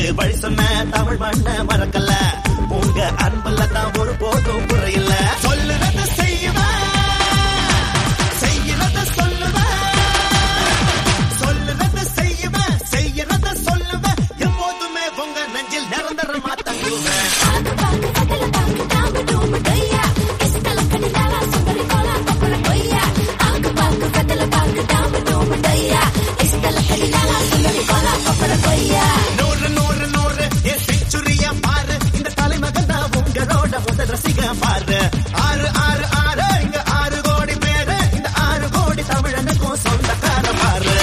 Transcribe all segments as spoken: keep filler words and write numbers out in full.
வழி சொன்ன தமிழ் மண்ண மறக்கல உங்க அன்புல தான் ஒரு போதும் குறையில்ல சொல்லுறத செய்வேன் செய்யறத சொல்லுவேன் சொல்லுறத செய்வேன் செய்யறத சொல்லுவேன் எப்போதுமே உங்க நெஞ்சில் நிரந்தரமா தங்குவேன் நூறு நூறு நூறு என் செஞ்சுரியா பாரு இந்த தலைமகன் தான் உங்களோட முதல் ரசிகன் பாரு ஆறு ஆறு ஆறு இங்க ஆறு கோடி பேரு இந்த ஆறு கோடி தமிழனுக்கும் சொந்தக்கார பாரு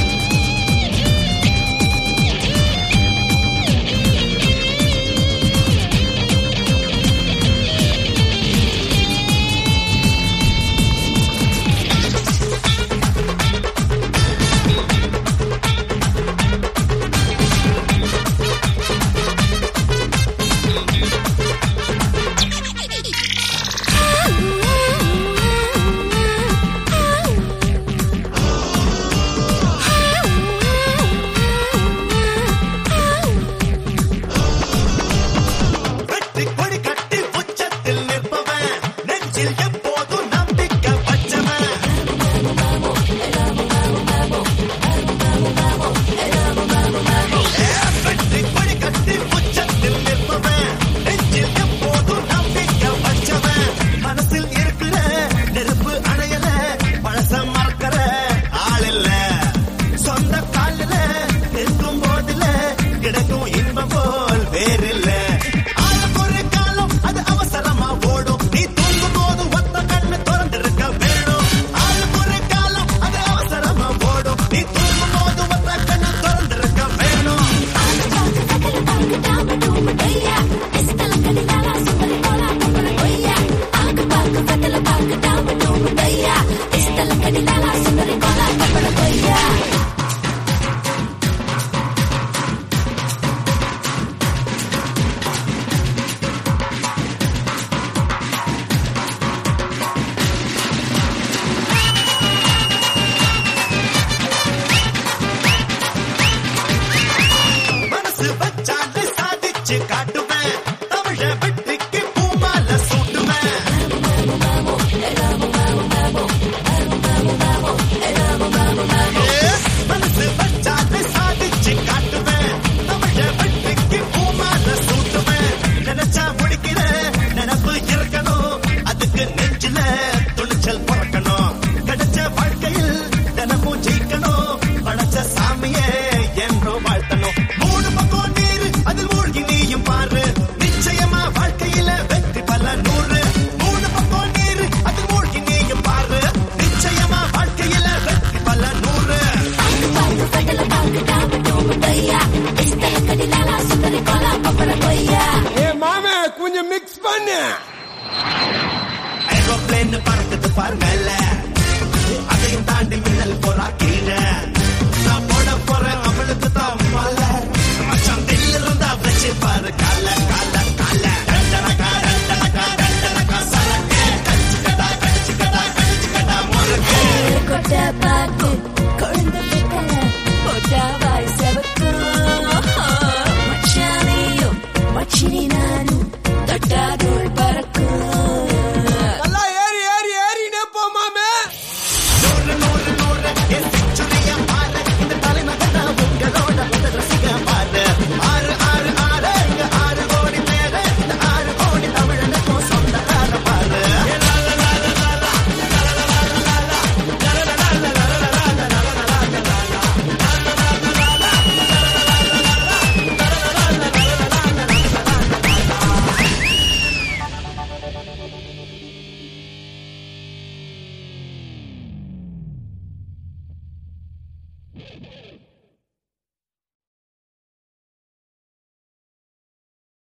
காட்டுவேன் தமிழ வெற்றிக்கு பூமால சூட்டுவேன் மனசு வச்சாலே சாதிச்சு காட்டுவேன் தமிழ வெற்றிக்கு பூமால சூட்டுவேன் நினைச்சா முடிக்கிற நினைப்பு இருக்கணும் அதுக்கு நெஞ்சில துணிச்சல் பிறக்கணும் கிடைச்ச வாழ்க்கையில் தினமும் ஜெயிக்கணும் படைச்ச சாமியே என்றோ வாழ்த்தணும் மூணு பக்கம் நீர் அதில் மூழ்கி நீயும் பாரு நிச்சயமா வாழ்க்கையில வெற்றி பல நூறு மூணு பக்கம் நீர் அதில் மூழ்கி நீயும் பாரு நிச்சயமா வாழ்க்கையில வெற்றி பல நூறு ஏ மாமே கொஞ்சம் மிக்ஸ் பண்ணு ஏரோப்ளேன் பறக்குது பார் மேல அதையும் தாண்டி மின்னல் போறா கீழே நான் போட போறேன் அவளுக்கு தான் மால மச்சான் தில்லு இருந்தா வச்சு பாரு கால கால கால ரெண்டனக்கா ரெண்டனக்கா ரெண்டனக்கா சரக்கு கடிச்சுக்கடா கடிச்சுக்கடா கடிச்சுக்கடா முறுக்கு கொட்ட பாட்டு கொழுந்து பிக்கல கொட்டாவாய் செவக்கும் மச்சானையும் மச்சினி நானும் தொட்டாதூள் பறக்கும் நல்லா ஏறி ஏறி ஏறினே போ மாமே நூறு நூறு நூறு என் செஞ்சுரியா பாரு இந்த தலைமகன் தான் உங்களோட முதல் ரசிகன் பாரு ஆறு ஆறு ஆறு இங்க ஆறு கோடி பேரு இந்த ஆறு கோடி தமிழனுக்கும் சொந்தக்கார பாரு Thank you.